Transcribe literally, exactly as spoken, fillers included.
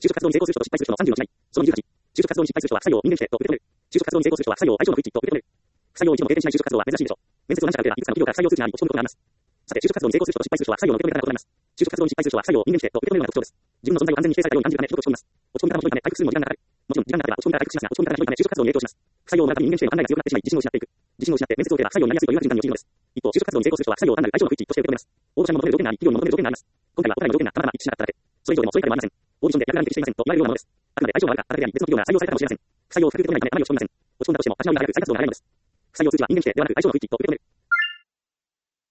就職活動に成功する人と失敗する人のさんじゅうの違い。そのにじゅうはち、就職活動に失敗する人は不採用を人間としてと受け止める。就職活動に成功する人は不採用を相性の不一致と受け止める。不採用を一度も経験しない就職活動は珍しいでしょう。面接を何社か受ければいくつかの企業から採用通知があり、落ち込むことがあります。さて、就職活動に成功する人と失敗する人は不採用の受け止め方が異なります。就職活動に失敗する人は不採用を人間としてと受け止めるのが特徴です。自分の存在を完全に否定されたように感じるため、ちょっと落ち込みます。落ち込み方もひどいため、回復するのも時間がかかる。もちろん、時間がかかれば落ち込みから回復しますが、落ち込み方がひどいため、就職活動に影響します。不採用を学ぶ人間としての考えが強くなってしまい、自信を失っていく。自信を失って面接を受ければ不採用になりやすいという悪循環に陥るのです。一方、就職活動に成功する人は不採用を単なる相性の不一致として受け止めます。応募者に求める条件があり、企業に求める条件があります。今回はお互いの条件がたまたま一致しなかっただけ。それ以上でもそう以下でもありません。オーディションで役割に適していませんと言われるようなものです。あくまで相性が悪かっただけであり、別の企業が採用されたかもしれません。不採用を深く受け止めないため、あまり落ち込みません。落ち込んだとしても、立ち直りが早く再活動が早いのです。不採用通知は人間としてではなく相性の不一致と受け止める。